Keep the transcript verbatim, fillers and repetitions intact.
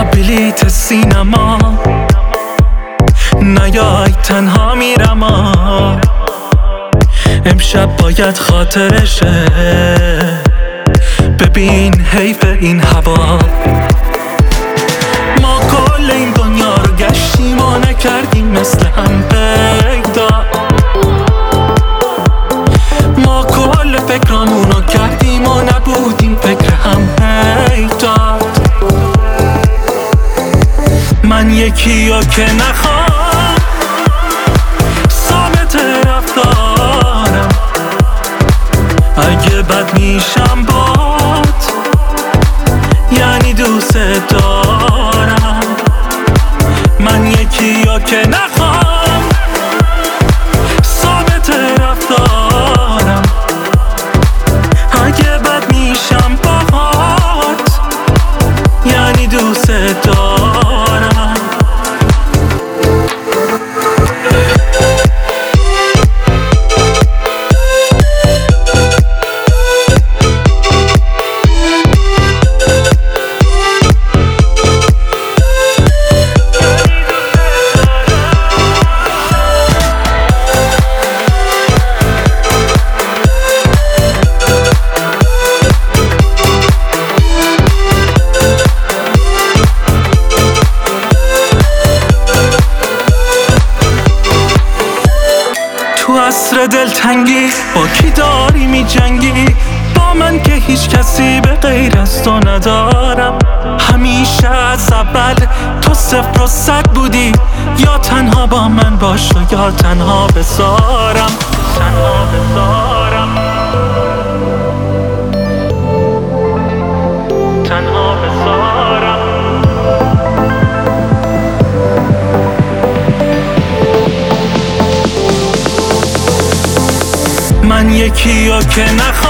بلیت سینما نیای تنها میرم آ امشب باید خاطرشه ببین حیف این هوا ما کل این دنیا رو گشتیم و نکردیم مثل هم پیدا ما کل فکرامونو کردیم و نبودیم فکر هم پیدا من یکی رو که نخوام ثابت رفتارم اگه بد میشم بات یعنی دوست دارم من یکی رو که نخوام ثابت رفتارم اگه بد میشم بات یعنی دوست دارم تو عصر دلتنگی با کی داری می جنگی با من که هیچ کسی به غیر از تو ندارم همیشه از اول تو صفر و صد بودی یا تنها با من باش و یا تنها بذارم تنها بذارم تنها بذارم من یکی رو که نخوام